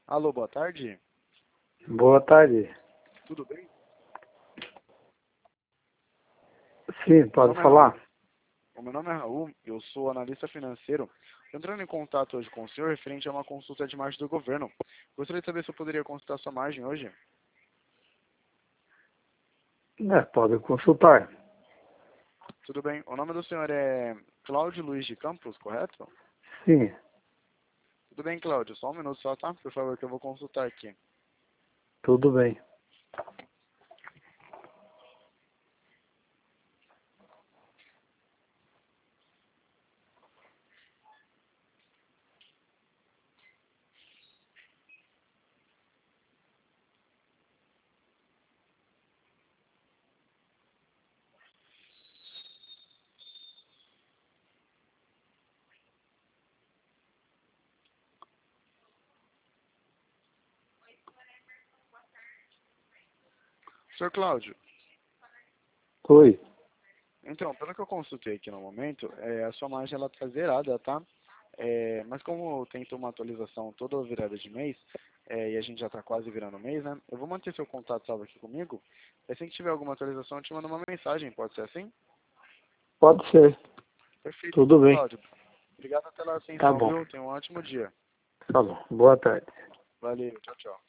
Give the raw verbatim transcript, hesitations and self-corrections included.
Alô, boa tarde. Boa tarde. Tudo bem? Sim, pode Meu falar. Raul. O meu nome é Raul, eu sou analista financeiro. Entrando em contato hoje com o senhor referente a uma consulta de margem do governo. Gostaria de saber se eu poderia consultar sua margem hoje. É, pode consultar. Tudo bem. O nome do senhor é Cláudio Luiz de Campos, correto? Sim, Tudo bem, Cláudio. Só um minuto só, tá? Por favor, que eu vou consultar aqui. tudo bem. senhor Cláudio, Oi. então, pelo que eu consultei aqui no momento, é, a sua margem ela está zerada, tá? É, mas como eu tento uma atualização toda virada de mês, é, e a gente já está quase virando o mês, né? Eu vou manter seu contato salvo aqui comigo. E assim que tiver alguma atualização, eu te mando uma mensagem, pode ser assim? Pode ser. Perfeito, Tudo então, bem. Cláudio. Obrigado pela Tá atenção, bom. viu? Tenha um ótimo dia. Tá bom. Boa tarde. Valeu, tchau, tchau.